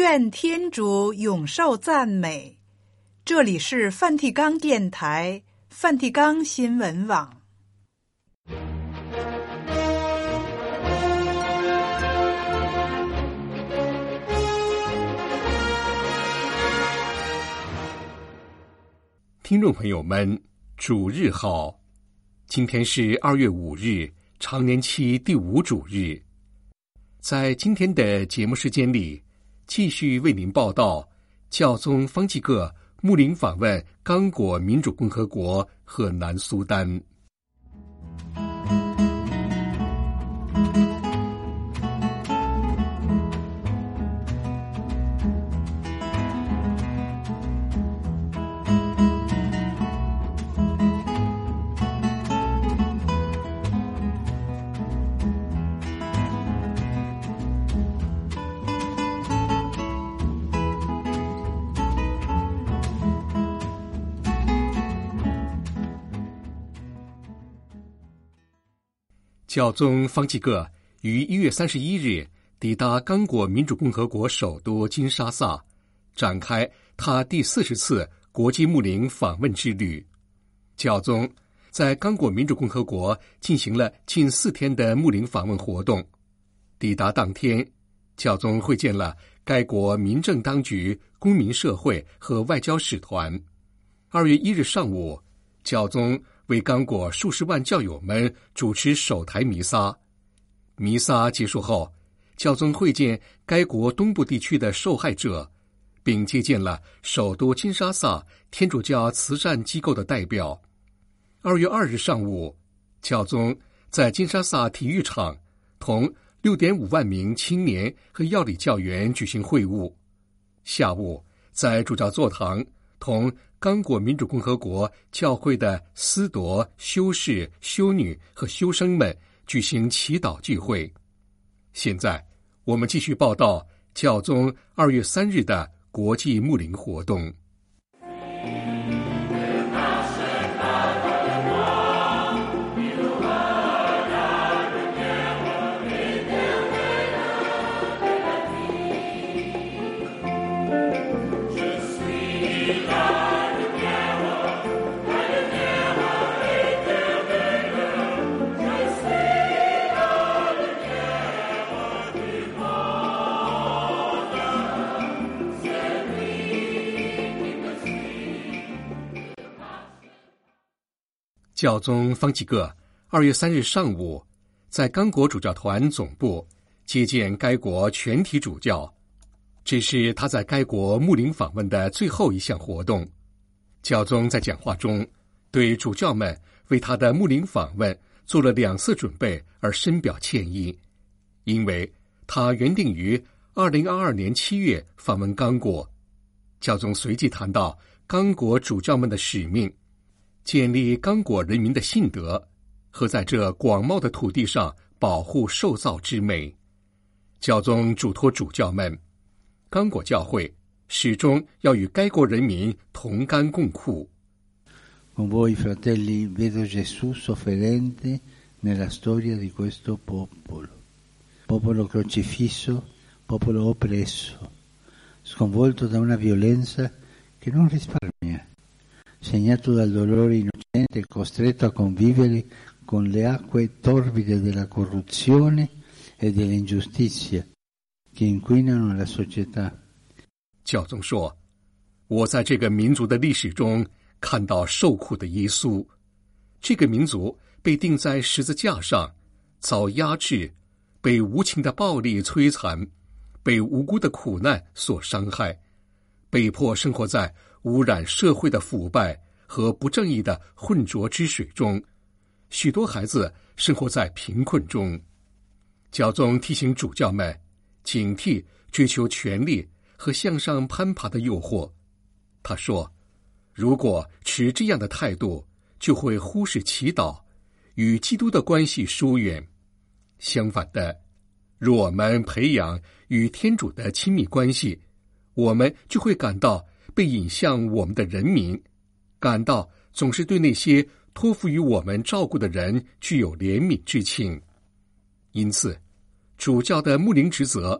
愿天主永受赞美。这里是梵蒂冈电台、梵蒂冈新闻网。 听众朋友们，主日好！今天是2月5日，常年期第5主日。在今天的节目时间里，继续为您报道教宗方济各牧灵访问刚果民主共和国和南苏丹。教宗方济各于1月31日抵达刚果民主共和国首都金沙萨，展开他第40次国际牧灵访问之旅。教宗在刚果民主共和国进行了近4天的牧灵访问活动。抵达当天，教宗会见了该国民政当局、公民社会和外交使团。2月1日上午，教宗为刚果数十万教友们主持首台弥撒。弥撒结束后，教宗会见该国东部地区的受害者，并接见了首都金沙萨天主教慈善机构的代表。2月2日上午，教宗在金沙萨体育场同6.5万名青年和药理教员举行会晤。下午，在主教座堂同刚果民主共和国教会的司铎、修士、修女和修生们举行祈祷聚会。现在，我们继续报道教宗2月3日的国际牧灵活动。教宗方济各2月3日上午在刚果主教团总部接见该国全体主教，这是他在该国牧灵访问的最后一项活动。教宗在讲话中对主教们为他的牧灵访问做了2次准备而深表歉意，因为他原定于2022年7月访问刚果。教宗随即谈到刚果主教们的使命，建立刚果人民的信德和在这广袤的土地上保护受造之美。教宗嘱托主教们，刚果教会始终要与该国人民同甘共苦。 Con voi fratelli vedo Gesù sofferente nella storia di questo popolo. Popolo crocifisso, popolo oppresso, sconvolto da una violenza che non risparmia.Segnato dal dolore innocente e costretto a convivere con le acque torbide della corruzione e dell'ingiustizia che inquinano la società. 教宗说，我在这个民族的历史中看到受苦的耶稣。这个民族被钉在十字架上，遭压制，被无情的暴力摧残，被无辜的苦难所伤害，被迫生活在污染社会的腐败和不正义的浑浊之水中，许多孩子生活在贫困中。教宗提醒主教们警惕追求权力和向上攀爬的诱惑。他说，如果持这样的态度，就会忽视祈祷，与基督的关系疏远。相反的，若我们培养与天主的亲密关系，我们就会感到被引向我们的人民，感到总是对那些托付于我们照顾的人具有怜悯之情。因此，主教的牧灵职责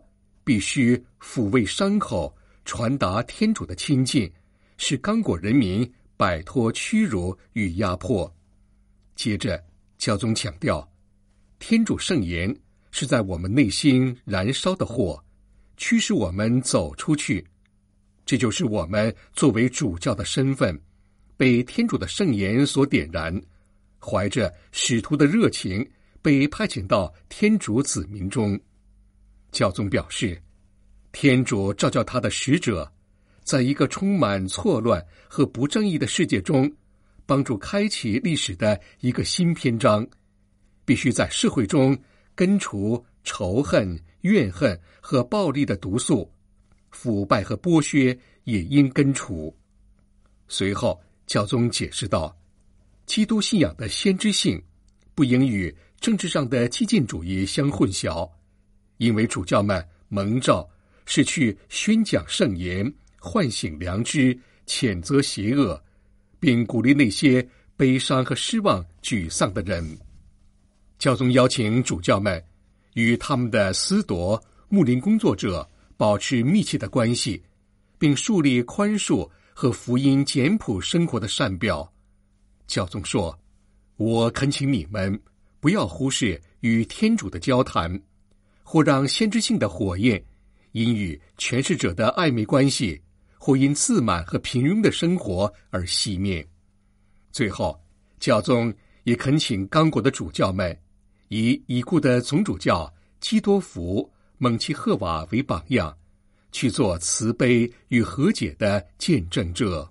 必须抚慰伤口，传达天主的亲近，使刚果人民摆脱屈辱与压迫。接着，教宗强调，天主圣言是在我们内心燃烧的火，驱使我们走出去。这就是我们作为主教的身份，被天主的圣言所点燃，怀着使徒的热情，被派遣到天主子民中。教宗表示，天主召叫他的使者，在一个充满错乱和不正义的世界中，帮助开启历史的一个新篇章，必须在社会中根除仇恨、怨恨和暴力的毒素，腐败和剥削也应根除。随后，教宗解释道，基督信仰的先知性不应与政治上的激进主义相混淆，因为主教们蒙召是去宣讲圣言，唤醒良知，谴责邪恶，并鼓励那些悲伤和失望、沮丧的人。教宗邀请主教们与他们的司铎、牧灵工作者保持密切的关系，并树立宽恕和福音简朴生活的善表。教宗说，我恳请你们不要忽视与天主的交谈，或让先知性的火焰因与权势者的暧昧关系，或因自满和平庸的生活而熄灭。最后，教宗也恳请刚果的主教们以已故的总主教基多福·蒙奇赫瓦为榜样，去做慈悲与和解的见证者。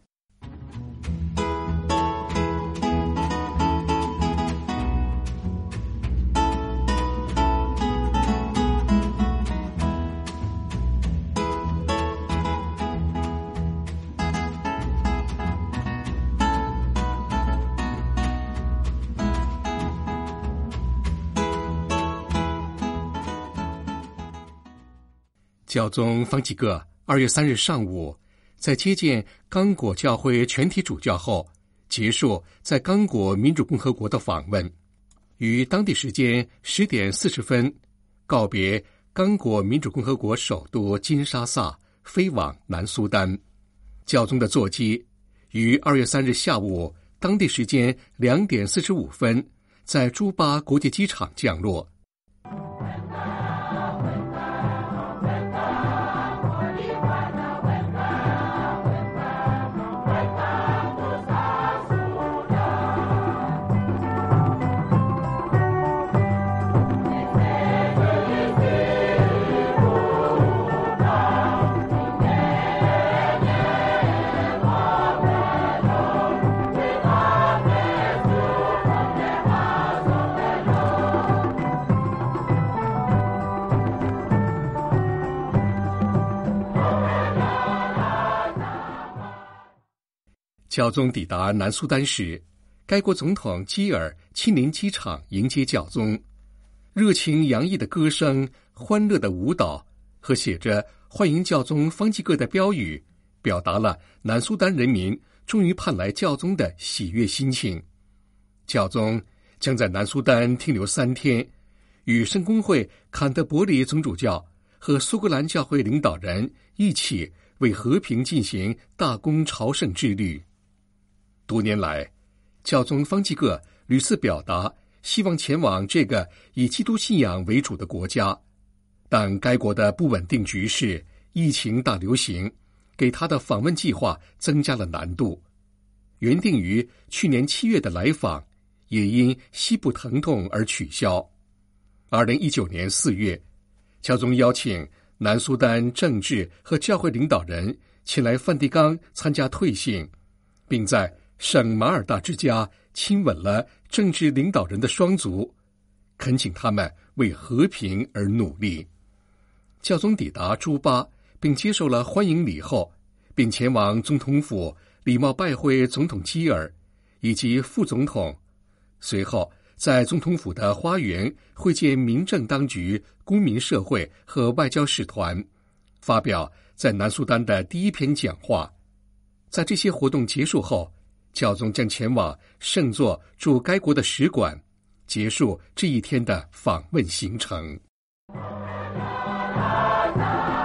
教宗方济各2月3日上午在接见刚果教会全体主教后，结束在刚果民主共和国的访问，于当地时间10点40分告别刚果民主共和国首都金沙萨，飞往南苏丹。教宗的座机于2月3日下午当地时间2点45分在朱巴国际机场降落。教宗抵达南苏丹时，该国总统基尔亲临机场迎接教宗，热情洋溢的歌声、欢乐的舞蹈和写着欢迎教宗方济各的标语，表达了南苏丹人民终于盼来教宗的喜悦心情。教宗将在南苏丹停留3天，与圣公会坎特伯里总主教和苏格兰教会领导人一起为和平进行大公朝圣之旅。多年来，教宗方济各屡次表达希望前往这个以基督信仰为主的国家，但该国的不稳定局势、疫情大流行给他的访问计划增加了难度。原定于去年7月的来访也因膝部疼痛而取消。2019年4月，教宗邀请南苏丹政治和教会领导人前来梵蒂冈参加退信，并在圣马尔大之家亲吻了政治领导人的双足，恳请他们为和平而努力。教宗抵达朱巴，并接受了欢迎礼后，并前往总统府礼貌拜会总统基尔以及副总统，随后在总统府的花园会见民政当局、公民社会和外交使团，发表在南苏丹的第一篇讲话。在这些活动结束后，教宗将前往圣座驻该国的使馆，结束这一天的访问行程。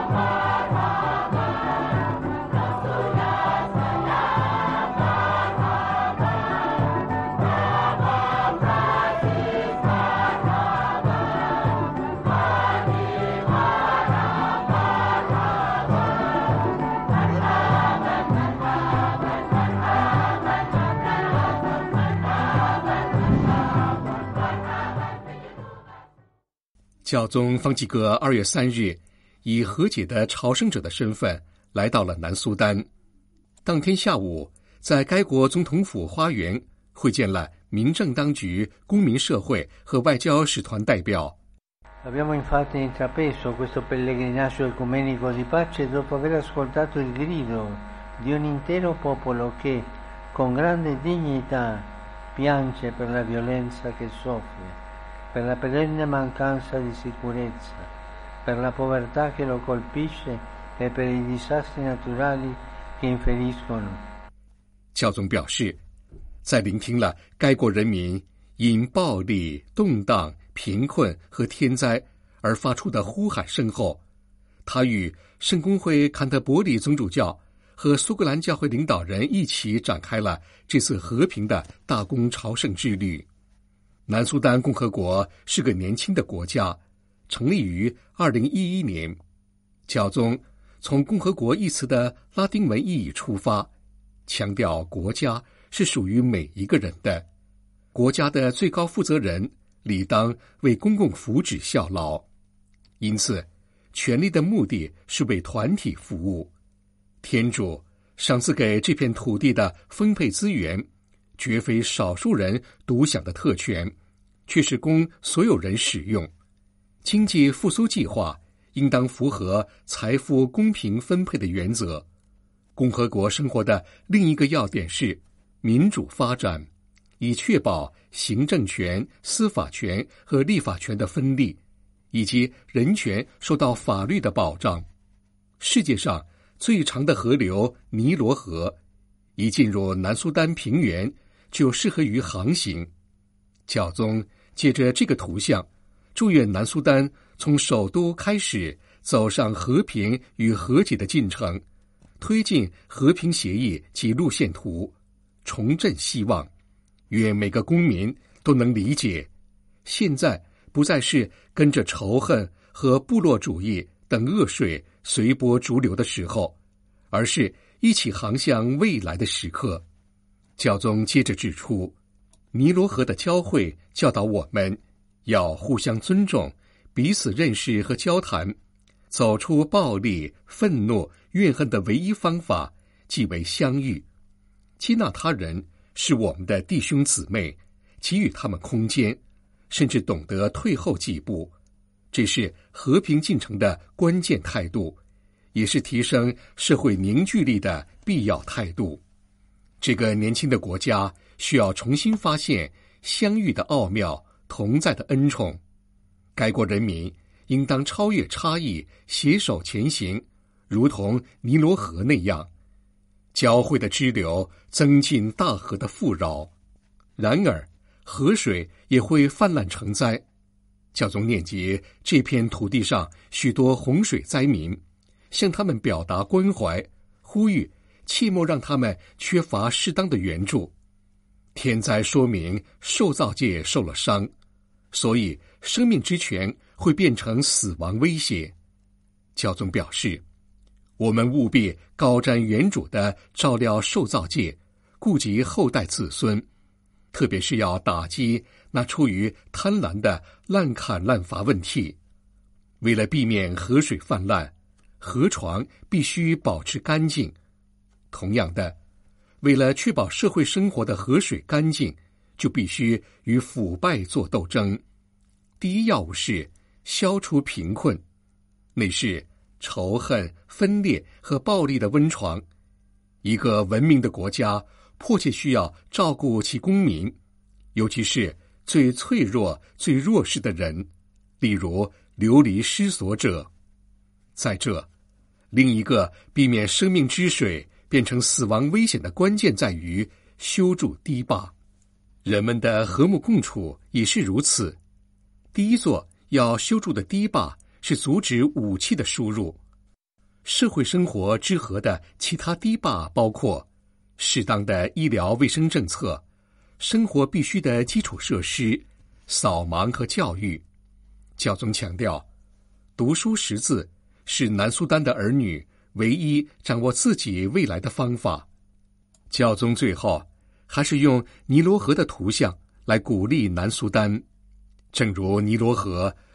教宗方济各2月3日以和解的朝圣者的身份来到了南苏丹。当天下午，在该国总统府花园会见了民政当局、公民社会和外交使团代表。 Abbiamo infatti intrapreso questo pellegrinaggio ecumenico di pace dopo aver ascoltato il grido di un intero popolo che, con grande dignità, piange per la violenza che soffre, per la perenne mancanza di sicurezza, per la povertà che lo colpisce e per i disastri naturali che inferiscono。 教宗表示，在聆听了该国人民因暴力、动荡、贫困和天灾而发出的呼喊声后，他与圣公会坎特伯里总主教和苏格兰教会领导人一起展开了这次和平的大公朝圣之旅。南苏丹共和国是个年轻的国家，成立于2011年。教宗从共和国一词的拉丁文意义出发，强调国家是属于每一个人的，国家的最高负责人理当为公共福祉效劳，因此权力的目的是为团体服务。天主赏赐给这片土地的分配资源，绝非少数人独享的特权，却是供所有人使用。经济复苏计划应当符合财富公平分配的原则。共和国生活的另一个要点是民主发展，以确保行政权、司法权和立法权的分立，以及人权受到法律的保障。世界上最长的河流尼罗河，一进入南苏丹平原就适合于航行。教宗借着这个图像，祝愿南苏丹从首都开始走上和平与和解的进程，推进和平协议及路线图，重振希望。愿每个公民都能理解，现在不再是跟着仇恨和部落主义等恶水随波逐流的时候，而是一起航向未来的时刻。教宗接着指出，尼罗河的交汇教导我们要互相尊重，彼此认识和交谈，走出暴力、愤怒、怨恨的唯一方法即为相遇。接纳他人是我们的弟兄姊妹，给予他们空间，甚至懂得退后几步，这是和平进程的关键态度，也是提升社会凝聚力的必要态度。这个年轻的国家需要重新发现相遇的奥妙，同在的恩宠。该国人民应当超越差异，携手前行，如同尼罗河那样。交汇的支流增进大河的富饶，然而河水也会泛滥成灾。教宗念及这片土地上许多洪水灾民，向他们表达关怀，呼吁切莫让他们缺乏适当的援助。天灾说明受造界受了伤，所以生命之泉会变成死亡威胁。教宗表示，我们务必高瞻远瞩地照料受造界，顾及后代子孙，特别是要打击那出于贪婪的滥砍滥伐问题。为了避免河水泛滥，河床必须保持干净。同样的，为了确保社会生活的河水干净，就必须与腐败作斗争。第一要务是消除贫困，那是仇恨、分裂和暴力的温床。一个文明的国家迫切需要照顾其公民，尤其是最脆弱、最弱势的人，例如流离失所者。在这，另一个避免生命之水变成死亡危险的关键在于修筑堤坝。人们的和睦共处也是如此。第一座要修筑的堤坝是阻止武器的输入。社会生活之河的其他堤坝包括适当的医疗卫生政策、生活必需的基础设施、扫盲和教育。教宗强调，读书识字是南苏丹的儿女唯一掌握自己未来的方法。教宗最后还是用尼罗河的图像来鼓励南苏丹。正如尼罗河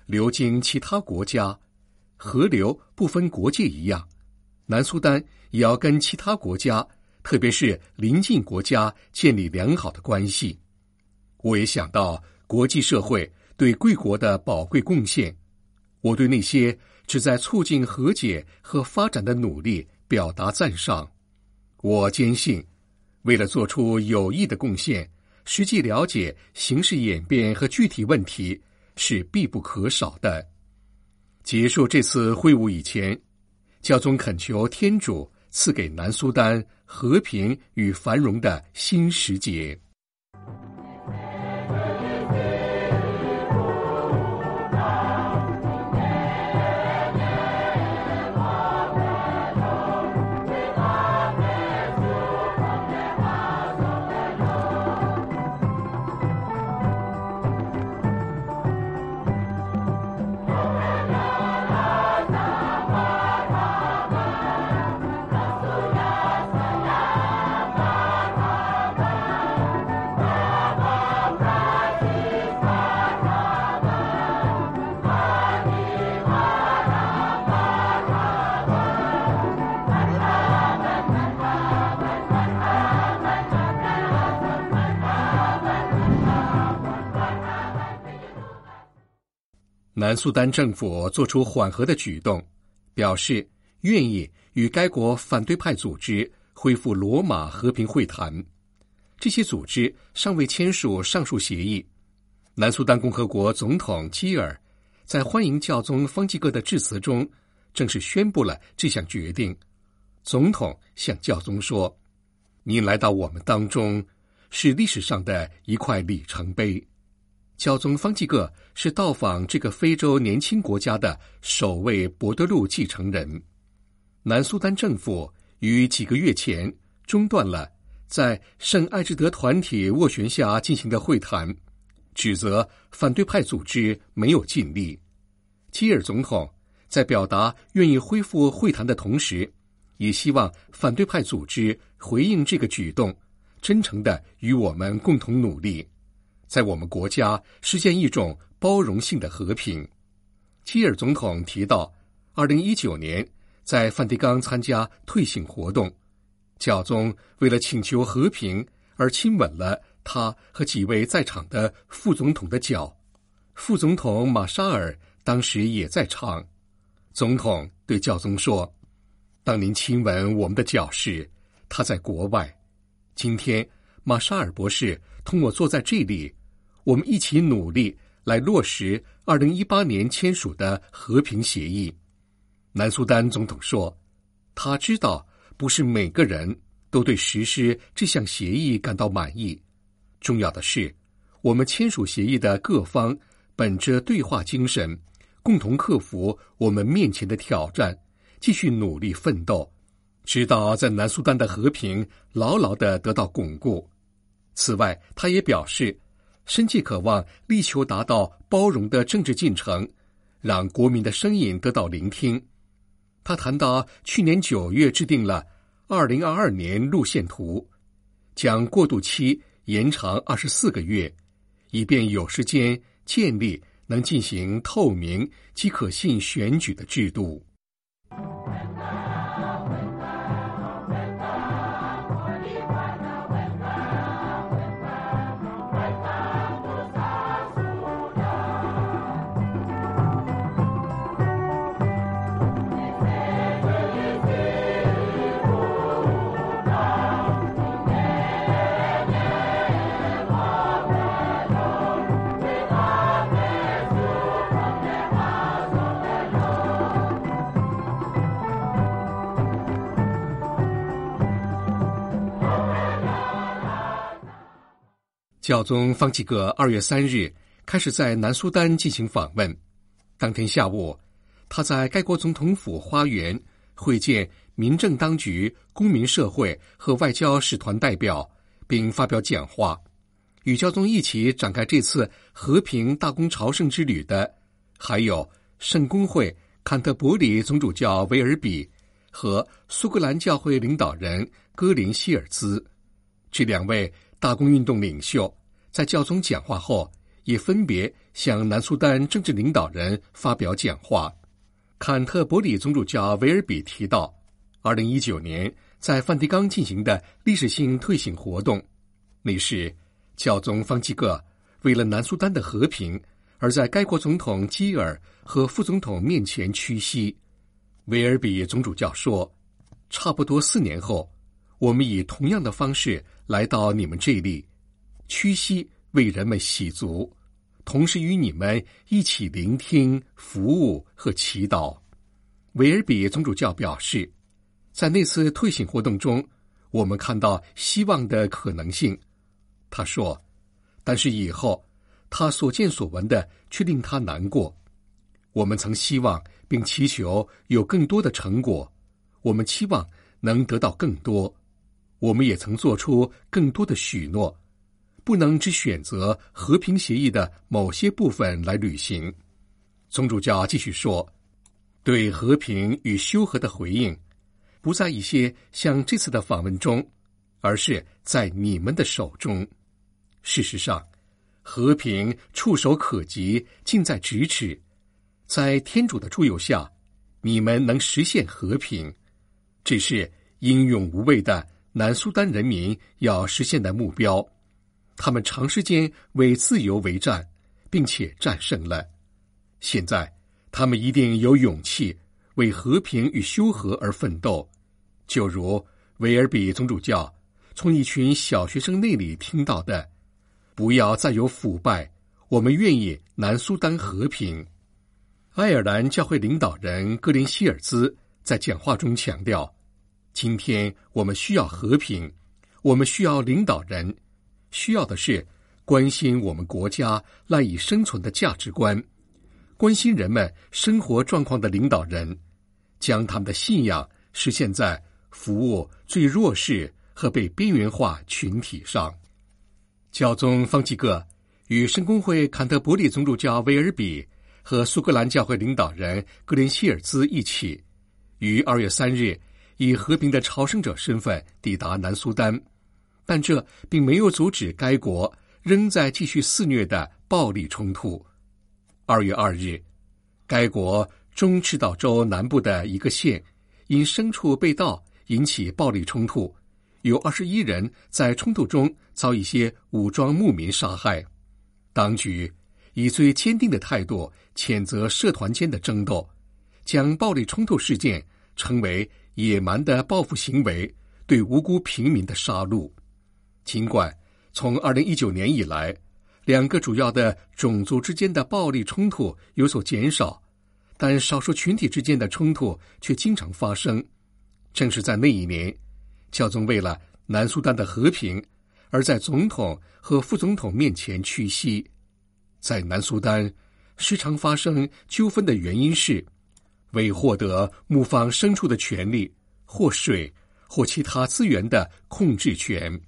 流经其他国家，河流不分国界一样，南苏丹也要跟其他国家，特别是邻近国家建立良好的关系。我也想到国际社会对贵国的宝贵贡献，我对那些旨在促进和解和发展的努力表达赞赏。我坚信，为了做出有益的贡献，实际了解形势演变和具体问题是必不可少的。结束这次会晤以前，教宗恳求天主赐给南苏丹和平与繁荣的新时节。南苏丹政府做出缓和的举动，表示愿意与该国反对派组织恢复罗马和平会谈。这些组织尚未签署上述协议。南苏丹共和国总统基尔在欢迎教宗方济各的致辞中，正式宣布了这项决定。总统向教宗说：“您来到我们当中，是历史上的一块里程碑。”教宗方济各是到访这个非洲年轻国家的首位伯德禄继承人。南苏丹政府于几个月前中断了在圣艾智德团体斡旋下进行的会谈，指责反对派组织没有尽力。基尔总统在表达愿意恢复会谈的同时，也希望反对派组织回应这个举动，真诚地与我们共同努力，在我们国家实现一种包容性的和平。基尔总统提到，2019年在梵蒂冈参加退省活动，教宗为了请求和平而亲吻了他和几位在场的副总统的脚。副总统马沙尔当时也在场。总统对教宗说：“当您亲吻我们的脚时，他在国外。今天马沙尔博士同我坐在这里，我们一起努力来落实2018年签署的和平协议。”南苏丹总统说，他知道不是每个人都对实施这项协议感到满意，重要的是我们签署协议的各方本着对话精神，共同克服我们面前的挑战，继续努力奋斗，直到在南苏丹的和平牢牢地得到巩固。此外，他也表示深切渴望力求达到包容的政治进程，让国民的声音得到聆听。他谈到去年9月制定了2022年路线图，将过渡期延长24个月，以便有时间建立能进行透明及可信选举的制度。教宗方济各2月3日开始在南苏丹进行访问。当天下午，他在该国总统府花园会见民政当局、公民社会和外交使团代表，并发表讲话。与教宗一起展开这次和平大公朝圣之旅的，还有圣公会坎特伯里总主教维尔比和苏格兰教会领导人戈林希尔兹。这2位大公运动领袖在教宗讲话后，也分别向南苏丹政治领导人发表讲话。坎特伯里总主教维尔比提到2019年在梵蒂冈进行的历史性退省活动，那是教宗方济各为了南苏丹的和平而在该国总统基尔和副总统面前屈膝。维尔比总主教说，差不多4年后，我们以同样的方式来到你们这里，屈膝为人们洗足，同时与你们一起聆听、服务和祈祷。维尔比总主教表示，在那次退省活动中，我们看到希望的可能性。他说，但是以后他所见所闻的却令他难过。我们曾希望并祈求有更多的成果，我们期望能得到更多，我们也曾做出更多的许诺，不能只选择和平协议的某些部分来履行。总主教继续说，对和平与修和的回应不在一些像这次的访问中，而是在你们的手中。事实上，和平触手可及，近在咫尺。在天主的助佑下，你们能实现和平，这是英勇无畏的南苏丹人民要实现的目标。他们长时间为自由为战，并且战胜了。现在他们一定有勇气为和平与修和而奋斗，就如维尔比总主教从一群小学生那里听到的，不要再有腐败，我们愿意南苏丹和平。爱尔兰教会领导人格林希尔兹在讲话中强调，今天我们需要和平，我们需要领导人，需要的是关心我们国家赖以生存的价值观，关心人们生活状况的领导人，将他们的信仰实现在服务最弱势和被边缘化群体上。教宗方济各与圣公会坎特伯里总主教维尔比和苏格兰教会领导人格林希尔兹一起，于2月3日以和平的朝圣者身份抵达南苏丹，但这并没有阻止该国仍在继续肆虐的暴力冲突。2月2日，该国中赤道州南部的一个县因牲畜被盗引起暴力冲突，有21人在冲突中遭一些武装牧民杀害。当局以最坚定的态度谴责社团间的争斗，将暴力冲突事件称为野蛮的报复行为，对无辜平民的杀戮。尽管从2019年以来，两个主要的种族之间的暴力冲突有所减少，但少数群体之间的冲突却经常发生。正是在那一年，教宗为了南苏丹的和平，而在总统和副总统面前屈膝。在南苏丹，时常发生纠纷的原因是为获得牧放牲畜的权利，或水，或其他资源的控制权。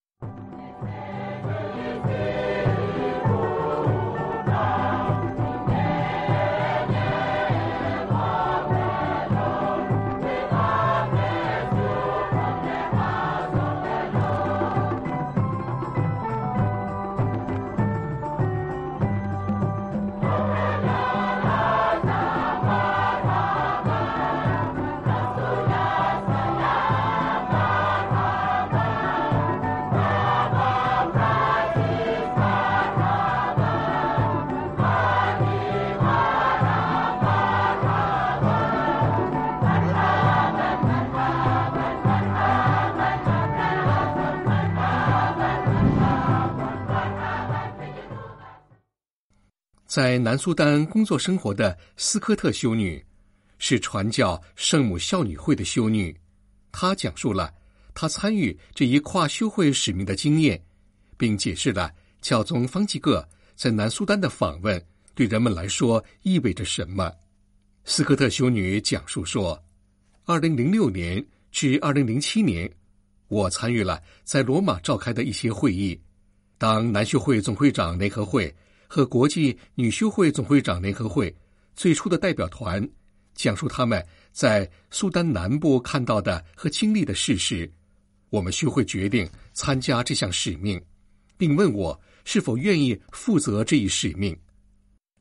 在南苏丹工作生活的斯科特修女是传教圣母孝女会的修女，她讲述了她参与这一跨修会使命的经验，并解释了教宗方济各在南苏丹的访问对人们来说意味着什么。斯科特修女讲述说，2006年至2007年，我参与了在罗马召开的一些会议，当南修会总会长联合会和国际女修会总会长联合会最初的代表团讲述他们在苏丹南部看到的和经历的事时，我们修会决定参加这项使命，并问我是否愿意负责这一使命。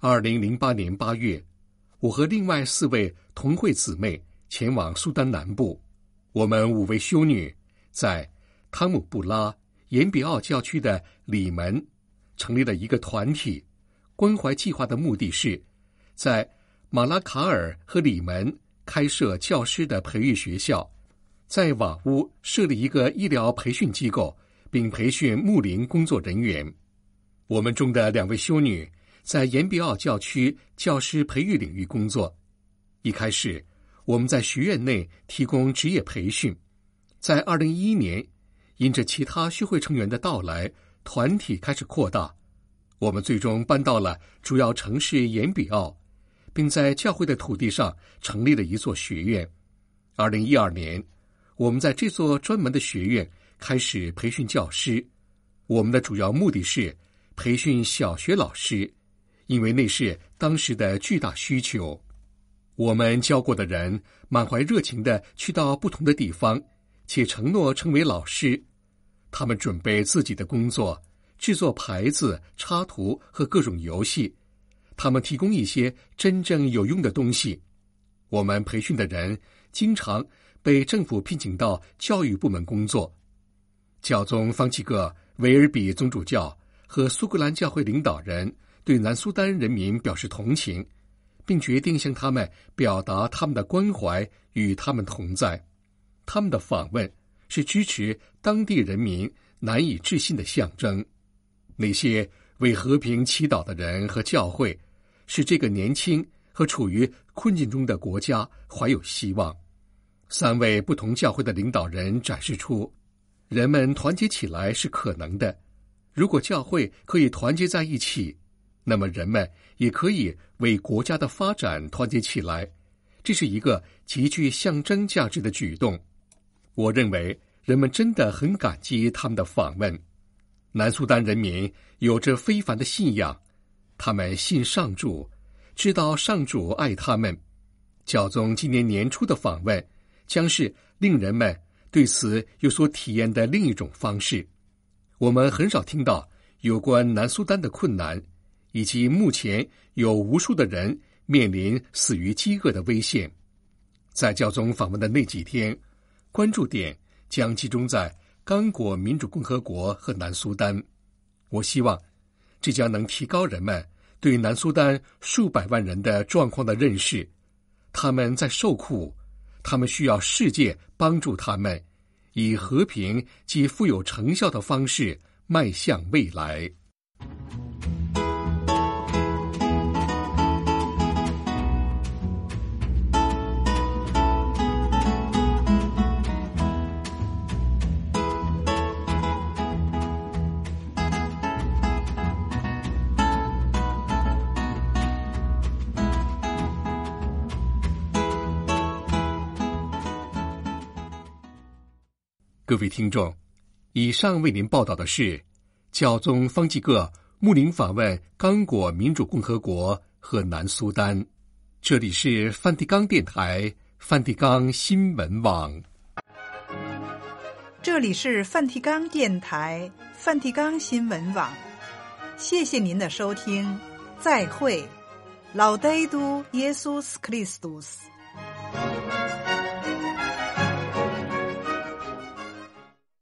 2008年8月，我和另外4位同会姊妹前往苏丹南部。我们5位修女在汤姆布拉延比奥教区的里门成立了一个团体。关怀计划的目的是在马拉卡尔和里门开设教师的培育学校，在瓦乌设立一个医疗培训机构，并培训牧灵工作人员。我们中的2位修女在延比奥教区教师培育领域工作。一开始，我们在学院内提供职业培训。在2011年，因着其他学会成员的到来，团体开始扩大。我们最终搬到了主要城市延比奥，并在教会的土地上成立了一座学院。2012年，我们在这座专门的学院开始培训教师。我们的主要目的是培训小学老师，因为那是当时的巨大需求。我们教过的人满怀热情地去到不同的地方，且承诺成为老师。他们准备自己的工作，制作牌子、插图和各种游戏。他们提供一些真正有用的东西。我们培训的人经常被政府聘请到教育部门工作。教宗方济各、维尔比宗主教和苏格兰教会领导人对南苏丹人民表示同情，并决定向他们表达他们的关怀，与他们同在。他们的访问是支持当地人民难以置信的象征。那些为和平祈祷的人和教会使这个年轻和处于困境中的国家怀有希望。3位不同教会的领导人展示出，人们团结起来是可能的。如果教会可以团结在一起，那么人们也可以为国家的发展团结起来。这是一个极具象征价值的举动。我认为人们真的很感激他们的访问。南苏丹人民有着非凡的信仰，他们信上主，知道上主爱他们。教宗今年年初的访问将是令人们对此有所体验的另一种方式。我们很少听到有关南苏丹的困难，以及目前有无数的人面临死于饥饿的危险。在教宗访问的那几天，关注点将集中在刚果民主共和国和南苏丹。我希望这将能提高人们对南苏丹数百万人的状况的认识。他们在受苦，他们需要世界帮助他们，以和平及富有成效的方式迈向未来。各位听众，以上为您报道的是教宗方济各牧灵访问刚果民主共和国和南苏丹。这里是梵蒂冈电台梵蒂冈新闻网。 这里是梵蒂冈电台梵蒂冈新闻网。谢谢您的收听，再会。Laudetur Jesus Christus。